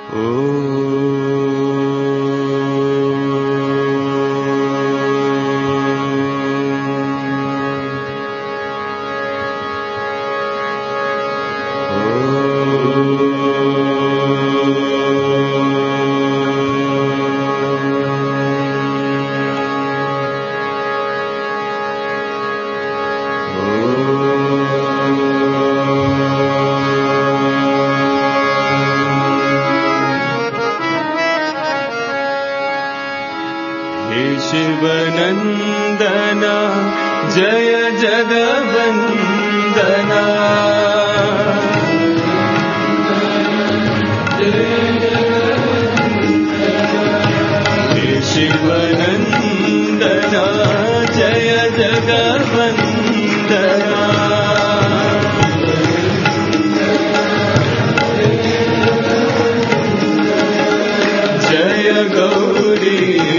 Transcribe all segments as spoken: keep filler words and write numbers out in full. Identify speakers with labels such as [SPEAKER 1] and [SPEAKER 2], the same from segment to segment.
[SPEAKER 1] शिवनन्दना जय जगवन्दना शिवनन्दना जय जगवन्दना जय गौरी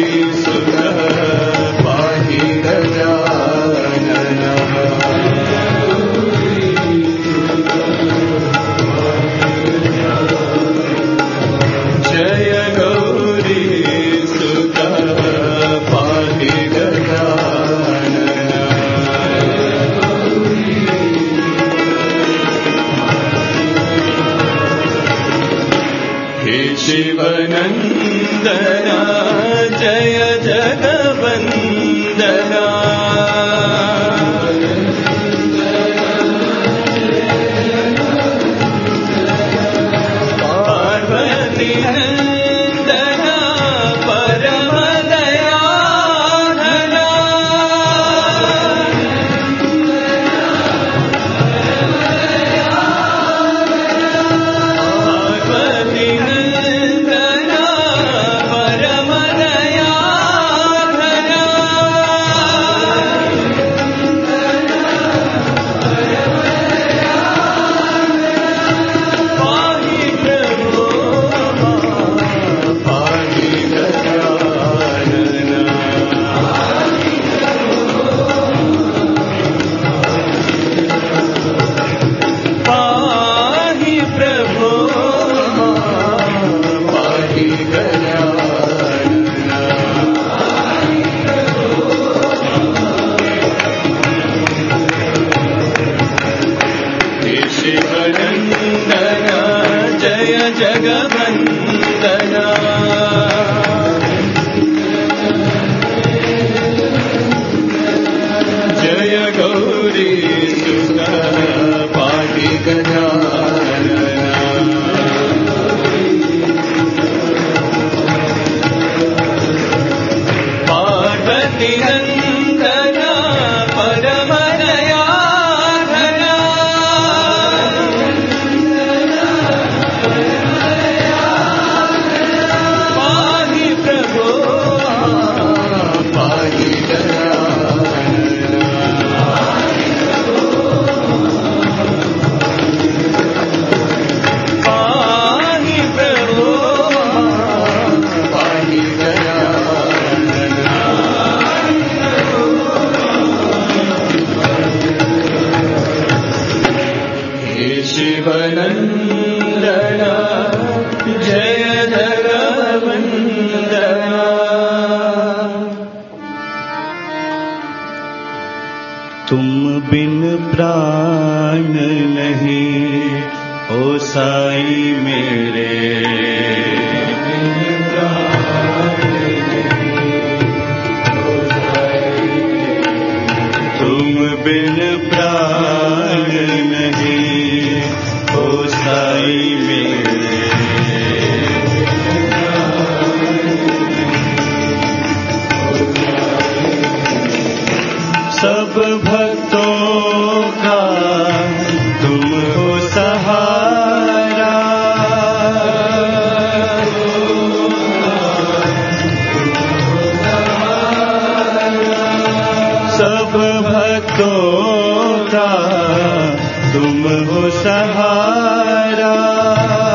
[SPEAKER 1] शिवनन्दना जय जगवन्दना पार्वती नन्दना परम दयाघना पार्वती शिवनन्दना जय जगवन्दना जय गौरी सुता पाहि गजानना पार्वती नन्दना परम शिवनन्दना जय जगवन्दना तुम बिन प्राण नहीं ओ साई मेरे तुम बिन प्राण नहीं ओ साई मेरे सब भक्तों का तुम हो सहारा सब भक्तों का तुम हो सहारा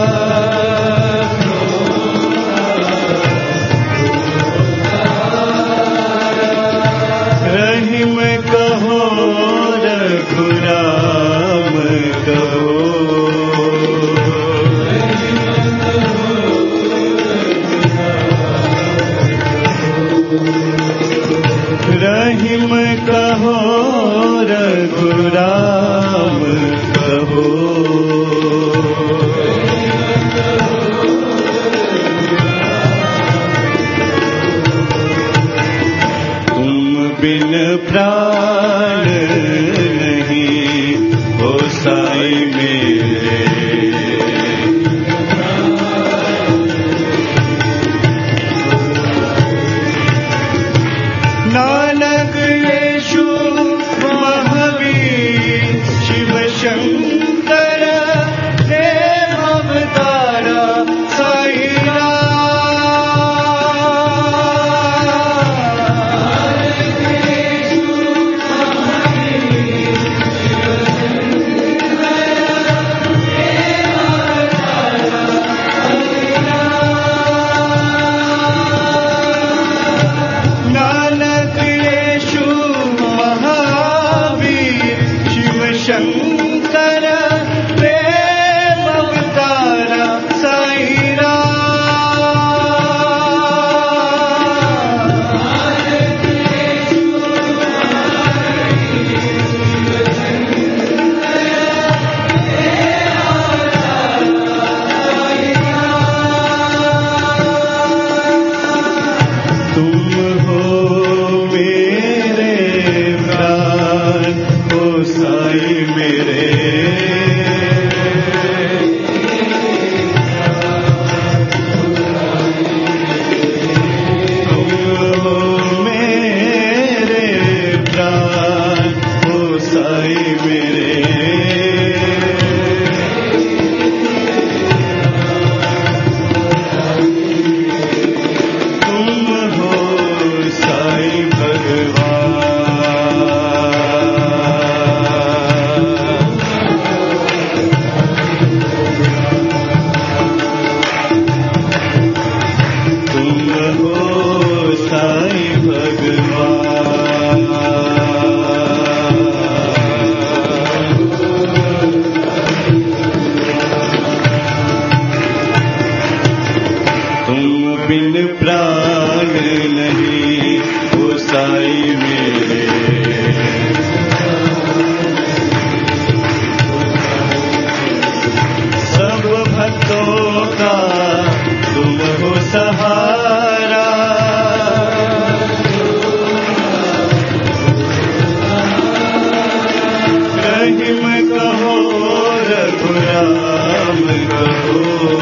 [SPEAKER 1] हो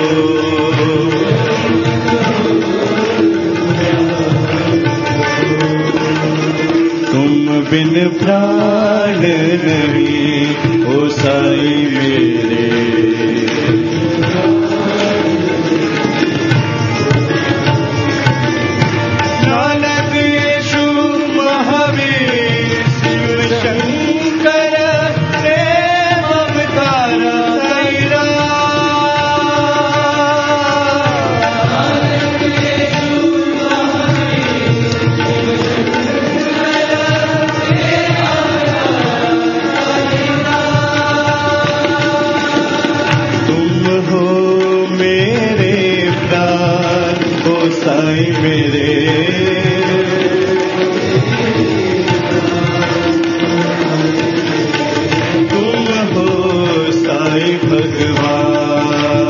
[SPEAKER 1] तुम बिन प्राण नहीं ओ साई मेरे नानक यीशु महावीर शिव शंकर प्रेम अवतार तेरा साई मेरे तुम हो साई भगवान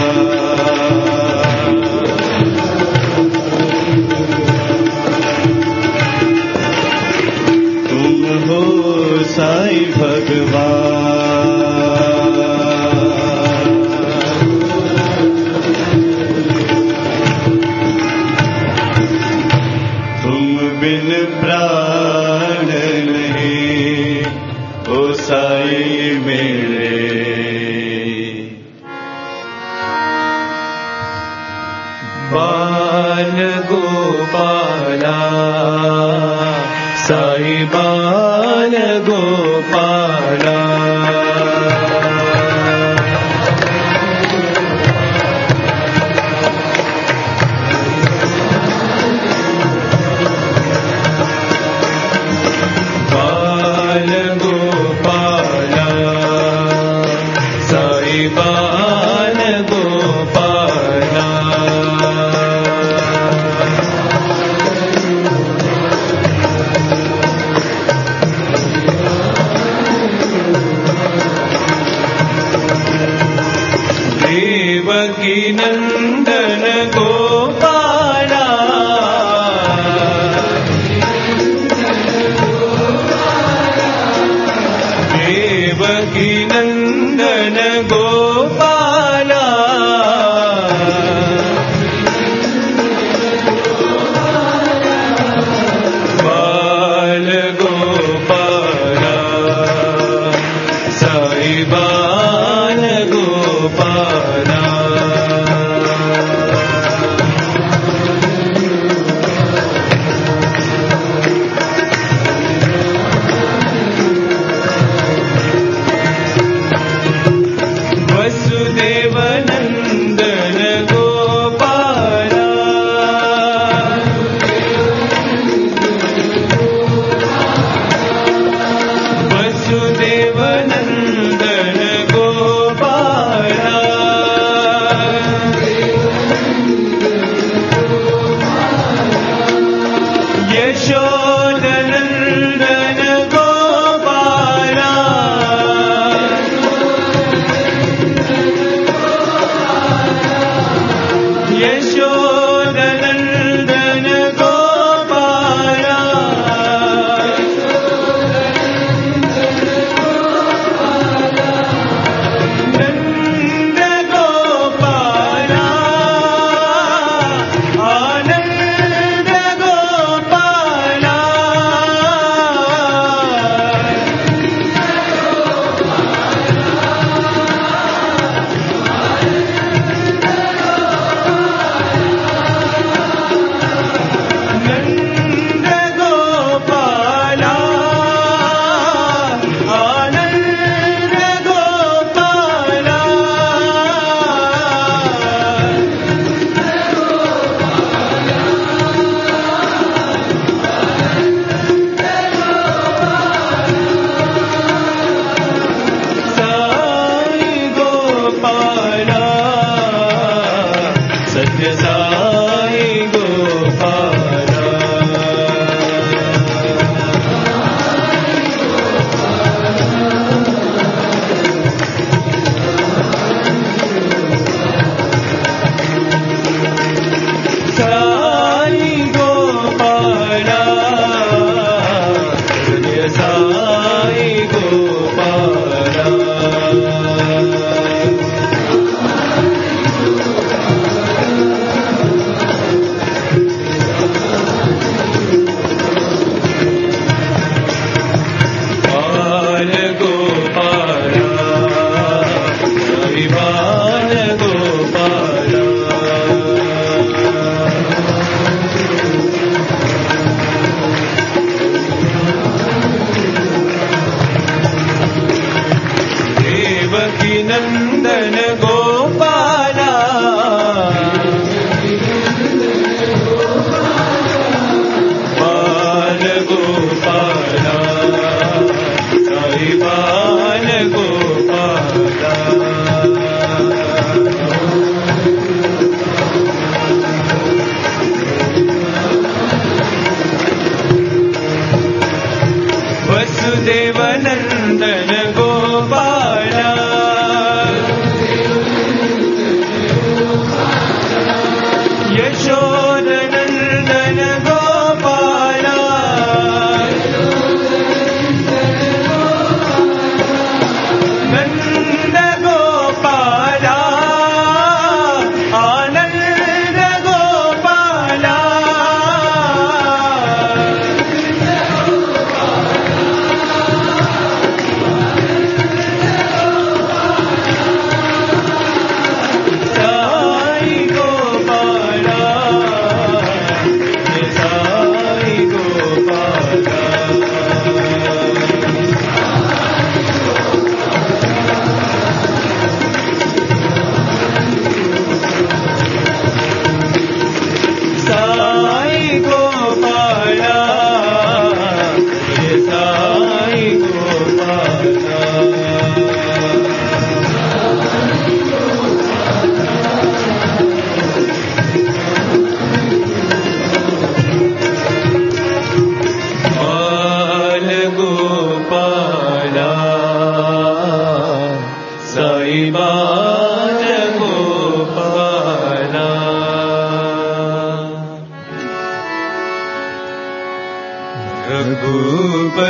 [SPEAKER 1] तुम हो साई भगवान बिन प्राण नहीं ओ साई मेरे बाल गोपाला साई बाल गोपाला देवकी नंदन गोपाला देवकी नंदन गोपाला बाल गोपाला साई बाल गोपाला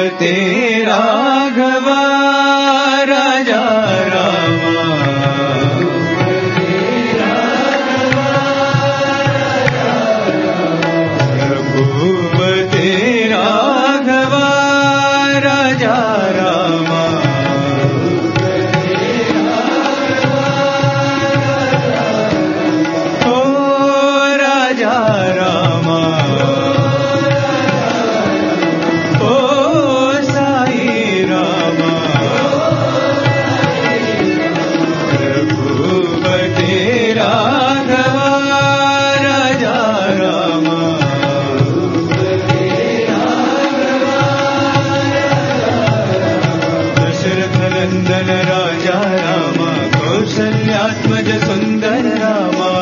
[SPEAKER 1] रघुपते राघव राजा रामा रघुपते राघव राजा रामा ओ राजा रामा ओ साई रामा रघुपते राघव राजा रामा दशरथ नंदन राजा रामा कौशल्यात्मज सुंदर रामा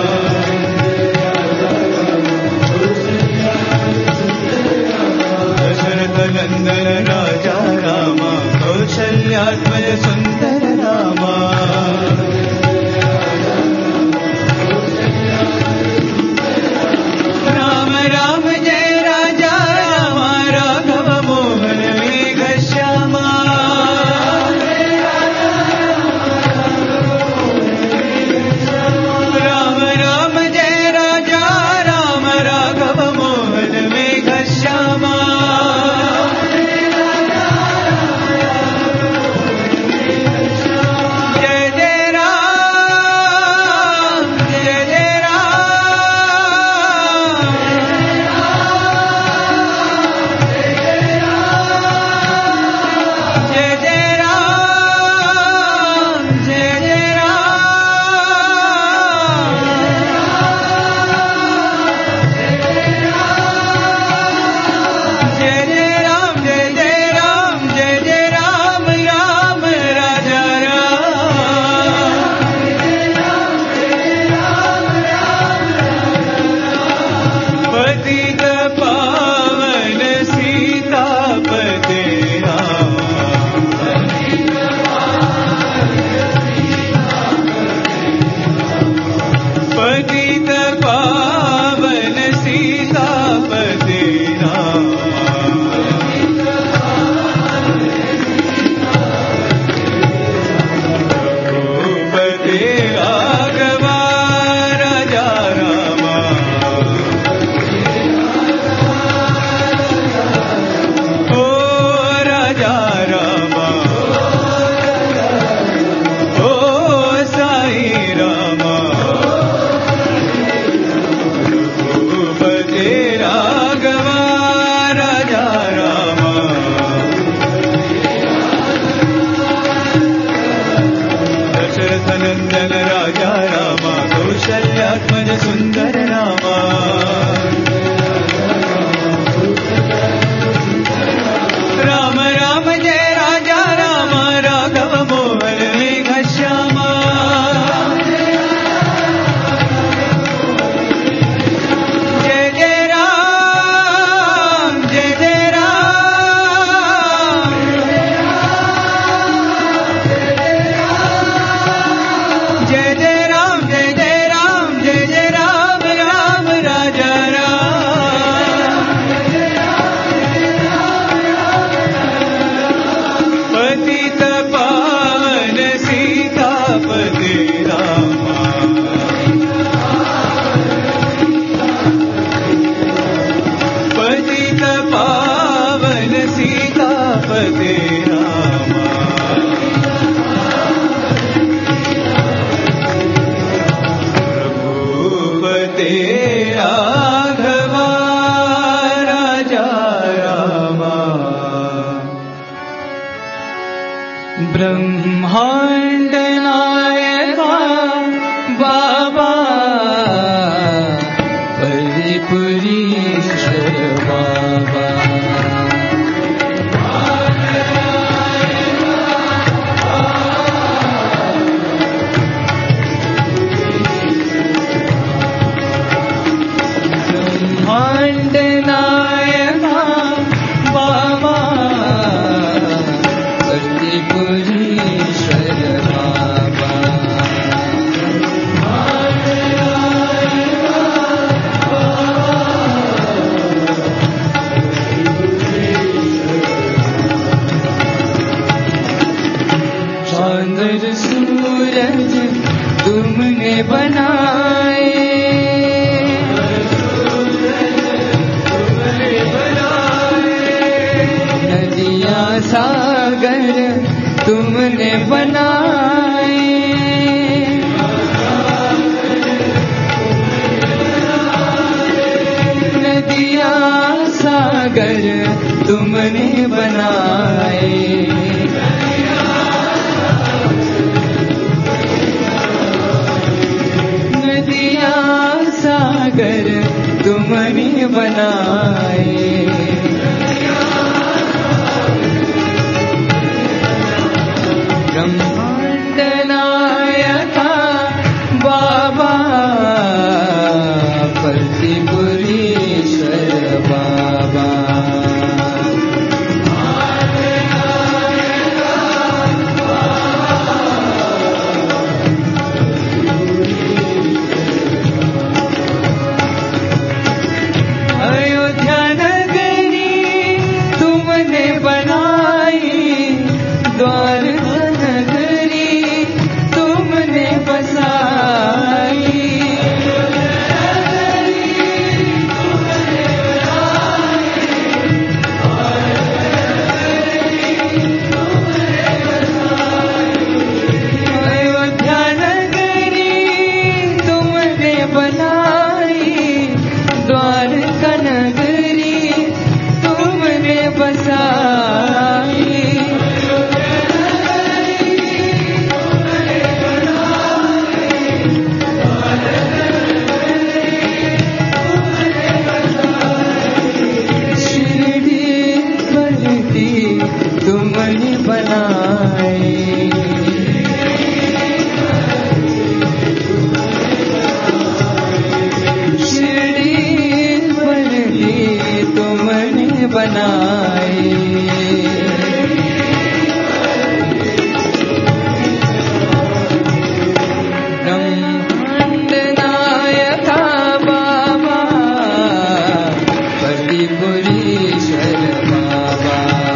[SPEAKER 1] दशरथ नंदन राजा रामा कौशल्यात्मज सुंदर रामा राम राम जय राजा रामा राघव मोहन मेघ श्यामा राम राम जय राजा राम राघव मोहन मेघ श्यामा जय जय राम जय जय राम जय जय राम जय जय जय जय राम जय जय राम जय जय राम राम राजा राम पतित पावन सीतापते राम पतित पावन सीतापते राम रघुपते राघव राजा रामा ओ राजा रामा ओ साई रामा रघुपते राघव राजा रामा दशरथ नंदन राजा रामा कौशल्यात्मज सुंदर रामा राम राम जय राजा रामा राघव मोहन मेघ श्यामा जय जय राम जय जय राम जय जय राम जय जय राम जय जय राम बनाए, नदियाँ सागर तुमने बनाए, नदियाँ सागर तुमने बनाए, नदियाँ सागर तुमने बनाए, ब्रह्मांड नायका बाबा प्रतिपुरीश्वर बाबा, अयोध्या नगरी तुमने बनाई, द्वारका नगरी तुमने बसाई, अयोध्या नगरी तुमने बनाई, द्वारका नगरी तुमने बसाई, शिरडी भरती तुमने बनाई, शिरडी भरती तुमने बनाई, ब्रह्मांड नायका बाबा प्रतिपुरीश्वर बाबा,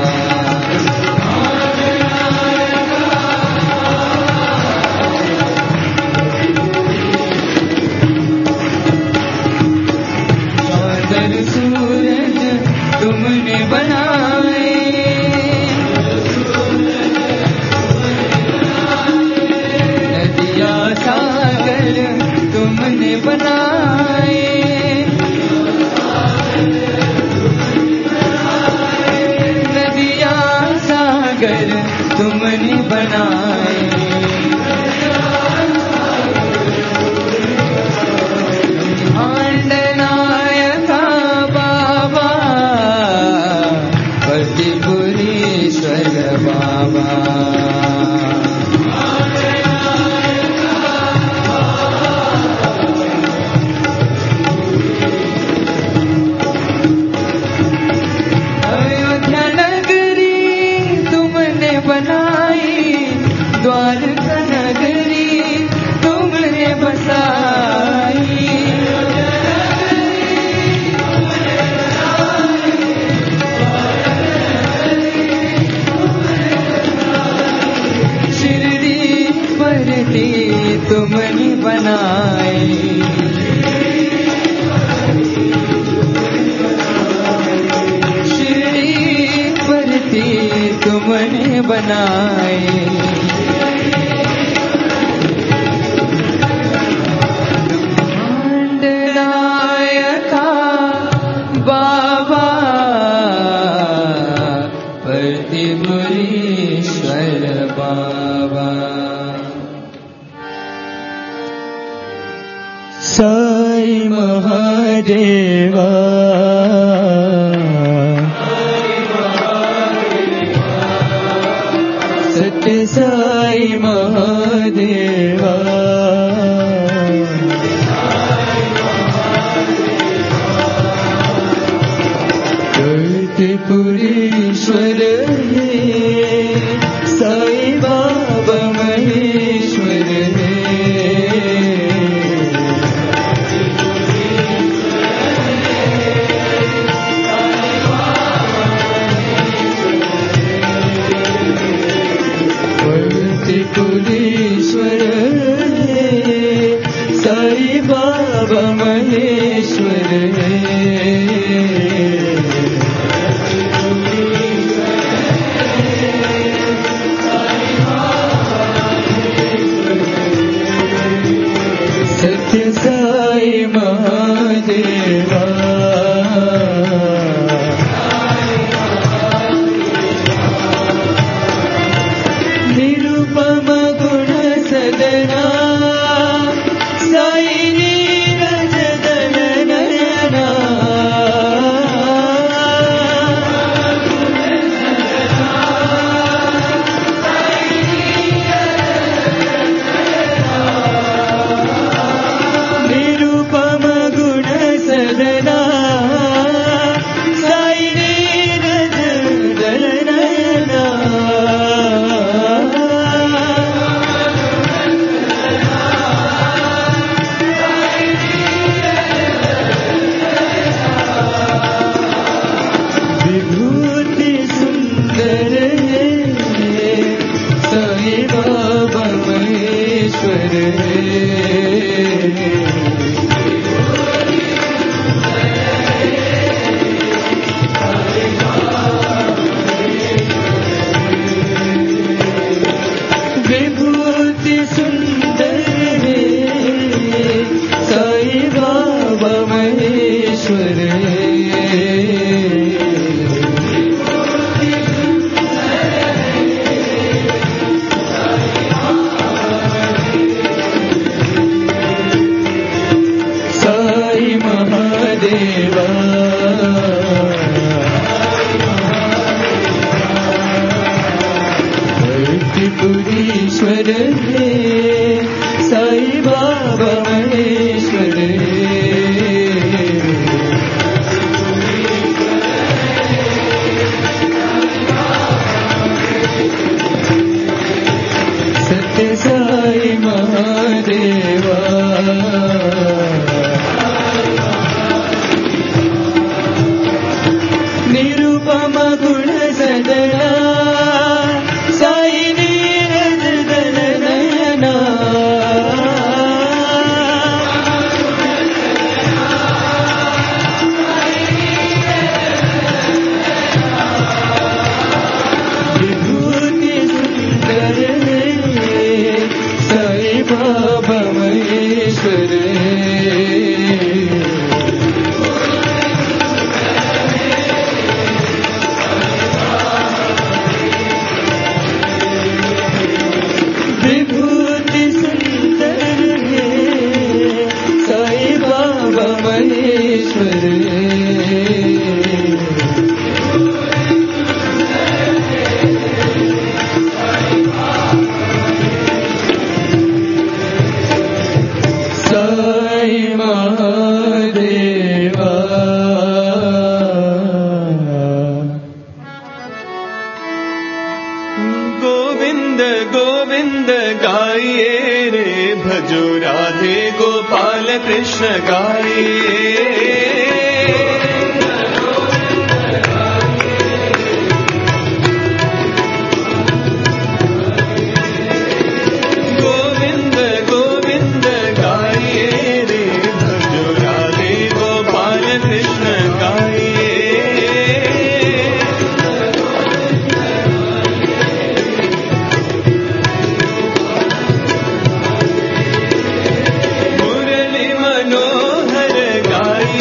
[SPEAKER 1] चौदह सूरज तुमने बनाए, नदियाँ सागर तुमने बनाए, नदियाँ सागर तुमने बनाए, ब्रह्मांड नायका बाबा प्रतिपुरीश्वर बाबा, अयोध्या नगरी तुमने बनाई, द्वारका नगरी तुमने बसाई, शिरडी भरती तुमने बनाई, शिरडी भरती तुमने बनाई, ब्रह्मांड नायका बाबा प्रतिपुरीश्वर बाबा, साई महादेवा, सत्य साई महादेवा, प्रतिपुरीश्वर है साई बाबा महेश्वर है, प्रतिपुरी साई बाबा महेश्वर सत्य साई महादेवा निरुपम गुण सदना साई नीरज दल नयना निरुपम गुण सदना साई नीरज दल नयना विभूति सुंदर है साई बाबा महेश्वर विभूति सुंदर है साई बाबा महेश्वर साई महादेवा भक्तिपुरीश्वर है साई बाबा महेश्वर सत्य साई महादेवा निरुपम गुण सदना साई नीरज दल नयना विभूति सुंदर है साई बाबा महेश्वर विभूति सुंदर है साई बाबा महेश्वर साई महादेवा गोविंद गोविंद गाइए रे भजो राधे गोपाल कृष्ण गाइए गोविंद गोविंद गाइए रे भजो राधे गोपाल कृष्ण गाइए मुरली मनोहर गाइए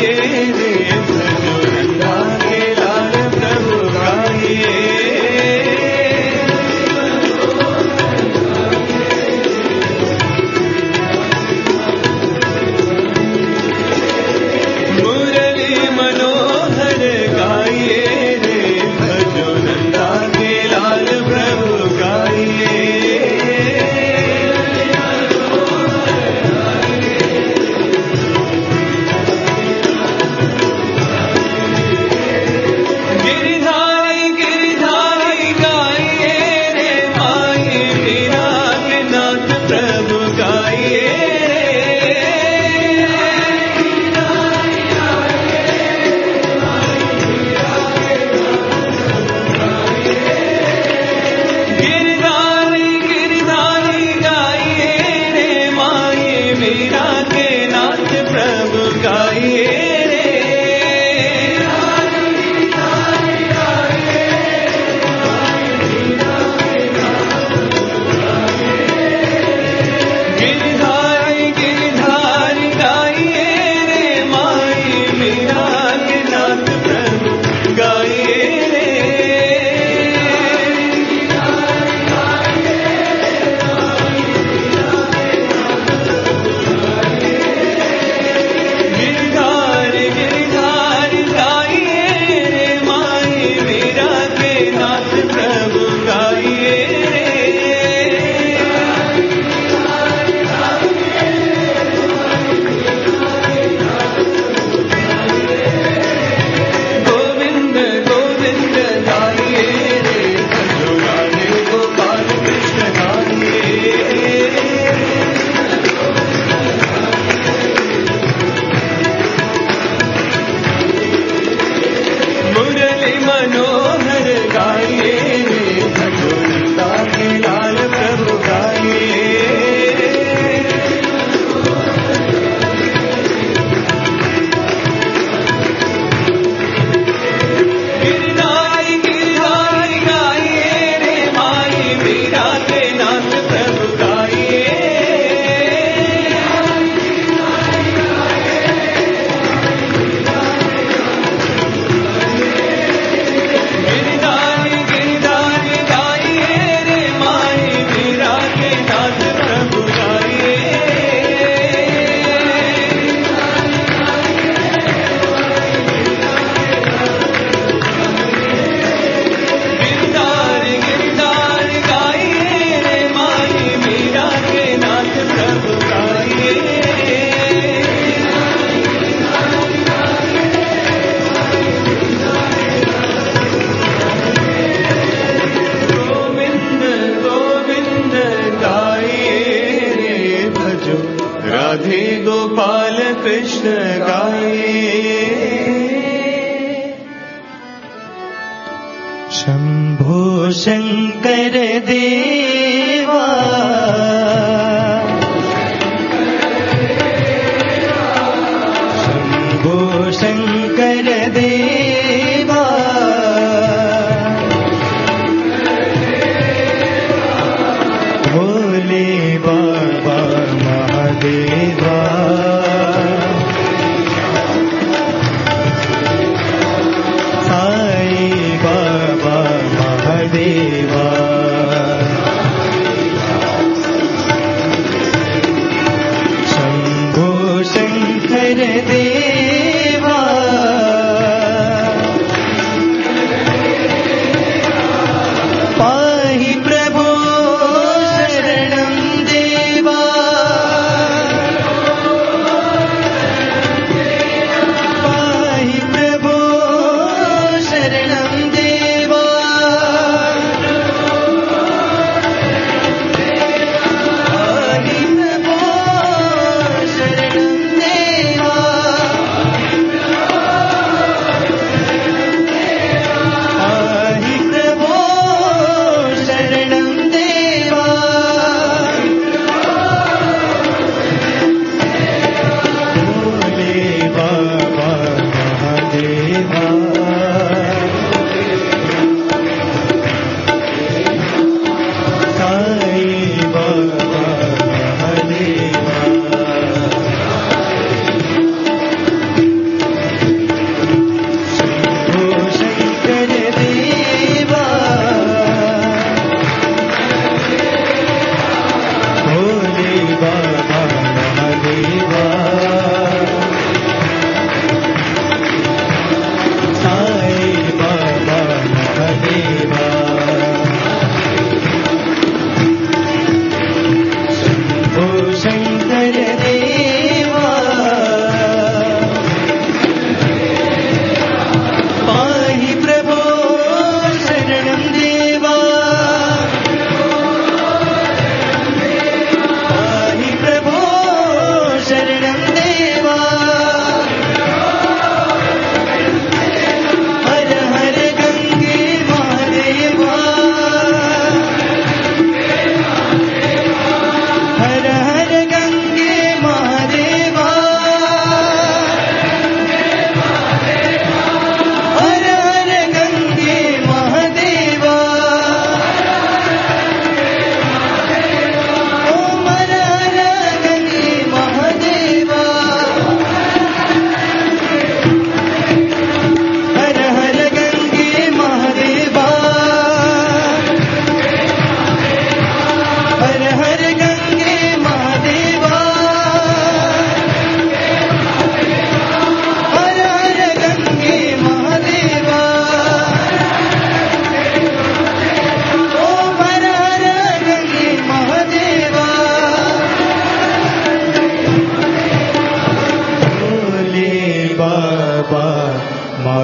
[SPEAKER 1] प्रभु गाइए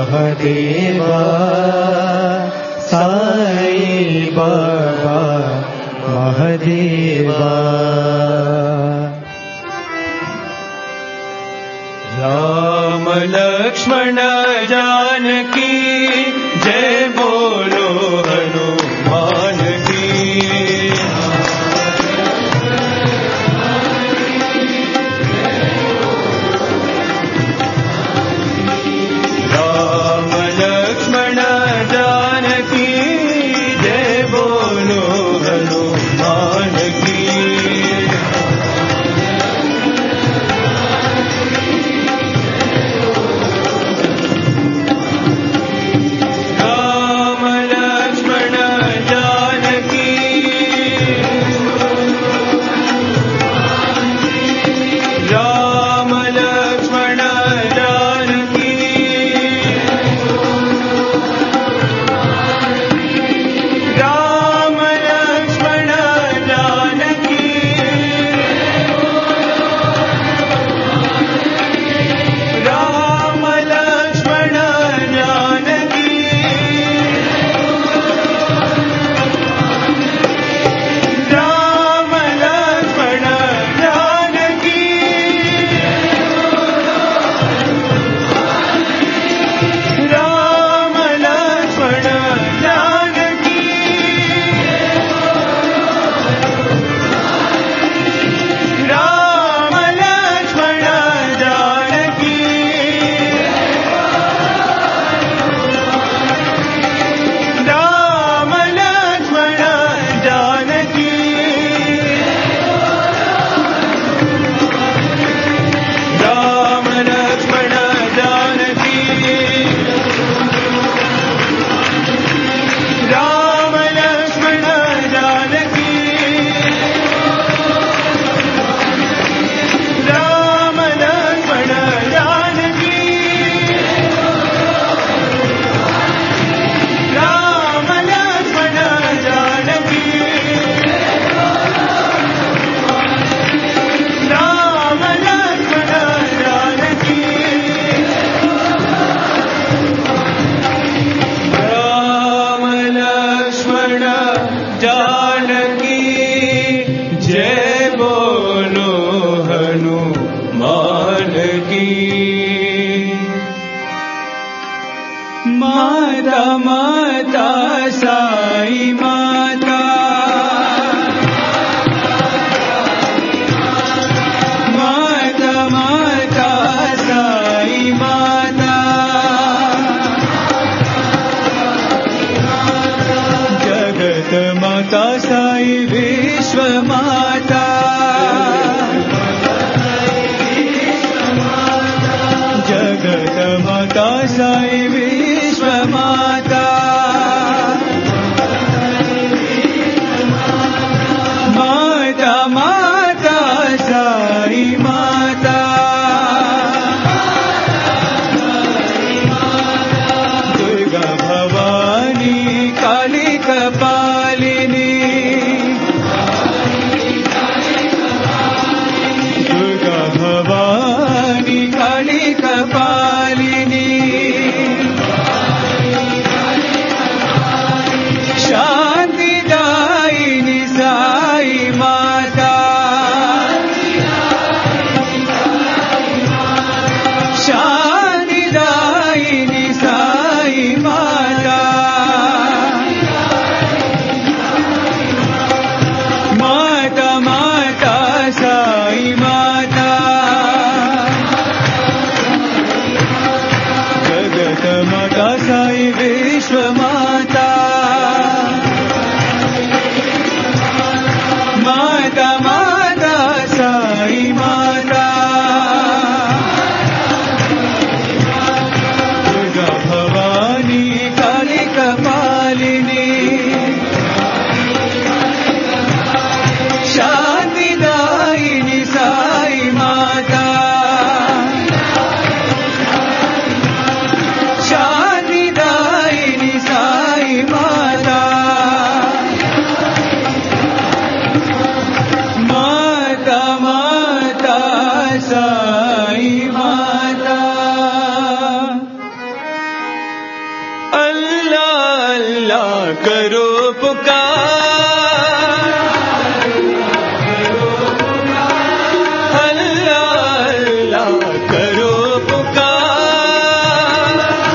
[SPEAKER 1] महादेवा साई बाबा महादेवा। राम लक्ष्मण जानकी जय बोलो हनुमान की। राम लक्ष्मण जानकी जय बोलो हनुमान की। माता माता साई माता, माता माता साई माता, जगत माता साई विश्व माता, जगत माता साई विश्व माता, माता माता साई माता, दुर्गा भवानी काली कपालिनी, दुर्गा भवानी काली कपालिनी, करो पुकार, अल्लाह अल्लाह करो पुकार,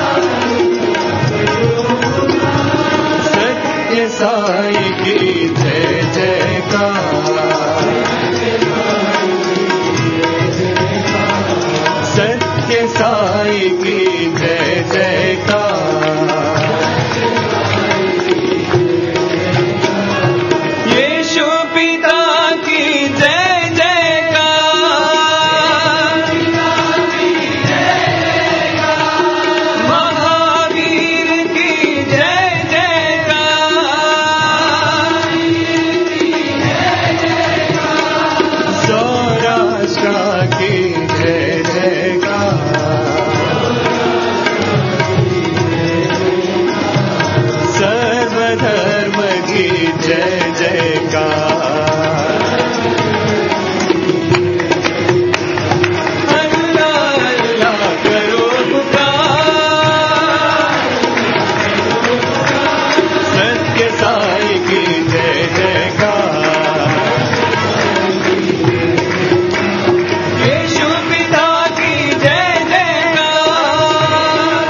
[SPEAKER 1] सत्य साई की जय जयकार, सत्य साई की जय जयकार, यीशु पिता की जय जयकार, महावीर की जय जयकार, सौराष्ट्र की जय जयकार, सर्वधर्म की जय जयकार, अल्लाह अल्लाह करो पुकार, सत्य साई की जय जयकार, यीशु पिता की जय जयकार,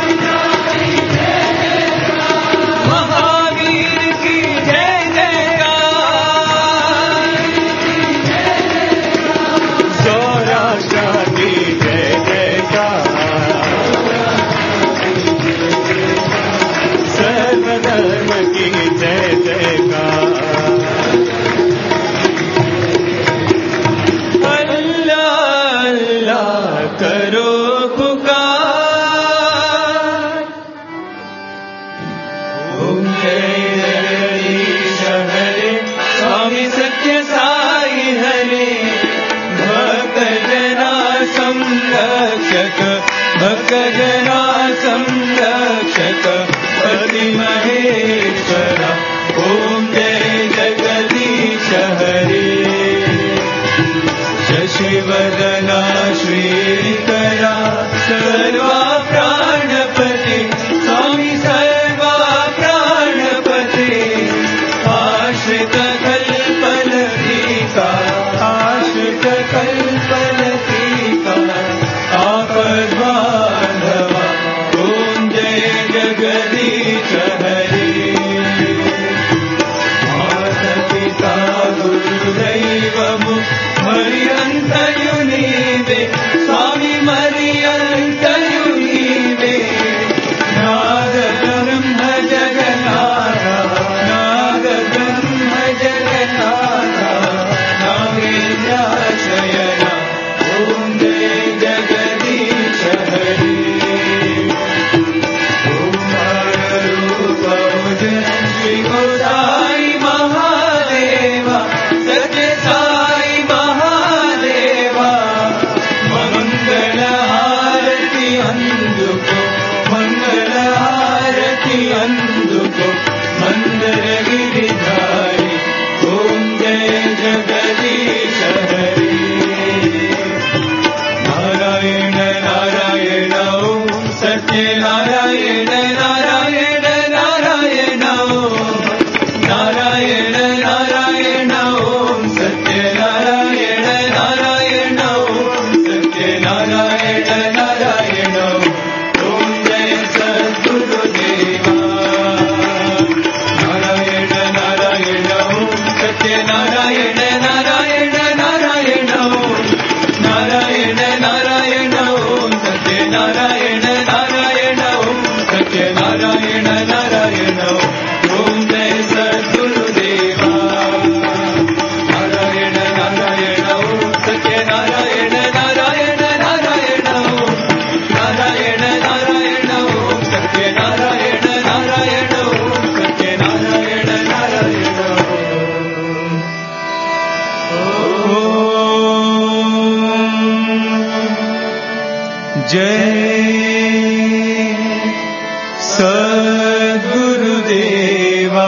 [SPEAKER 1] महावीर की जय जयकार, सौराष्ट्र की जय जयकार, सर्वधर्म की जय जयकार, अल्लाह अल्लाह करो पुकार, ओम जय जगदीश हरे, स्वामी सत्य साई हरे, भक्त जना संरक्षक, भक्त जना संरक्षक, पति महेश्वरा, ओम जय जगदीश हरे, शशिवदना श्रीकरा, सर्वा प्राणपति, स्वामी सर्वा प्राणपति, आश्रित कल्पलतिका, आश्रित कल्पलतिका, आपद्बान्धवा, ओम जय जगदीश हरे, माता-पिता गुरुदैवमु मरियन्तयु नीवे, स्वामी मरियन्तयु नीवे, नाद ब्रह्म जगन्नाथा, नाद ब्रह्म जगन्नाथा, नागेन्द्राशयना, ओम जय जगदीश हरे, ओम रूप श्री गोसाई महादेवा, सत्य साई महादेवा, मंगल हारति अंदुको, मंगल हारति अंदुको, मंदर गिरिधारी, ओम जय जगदीश हरे, नारायण नारायण ओम सत्य नारायण नारायण नारायण ओम, नारायण नारायण ओम सत्य नारायण नारायण ओम, सत्य नारायण नारायण ओम, जय सद्गुरुदेवा, नारायण नारायण ओम सत्य नारायण नारायण नारायण ओम, नारायण नारायण ओम सत्य नारायण नारायण ओम, सत्य नारायण नारायण ओम, जय सद्गुरुदेवा, नारायण नारायण ओम सत्य नारायण नारायण नारायण ओम, नारायण नारायण ओम सत्य नारायण नारायण ओम, सत्य नारायण नारायण ओम। जय सद्गुरुदेवा,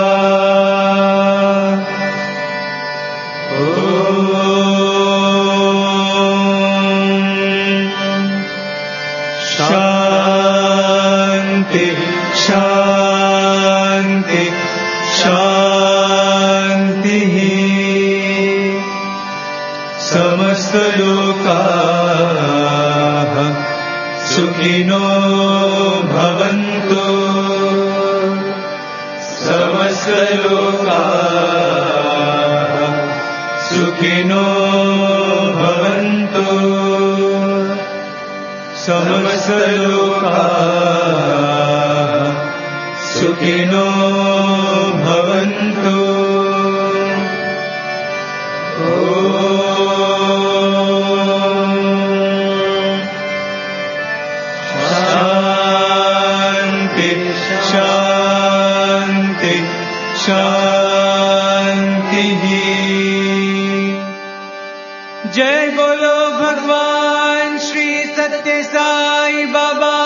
[SPEAKER 1] शांति शांति समस्तलोकाः सुखिनो भवन्तु समस्तलोकाः सुखिनो भवन्तु समस्तलोकाः सुखिनो भवन्तु शान्ति शान्ति शान्तिः। जय बोलो भगवान श्री सत्य साई बाबा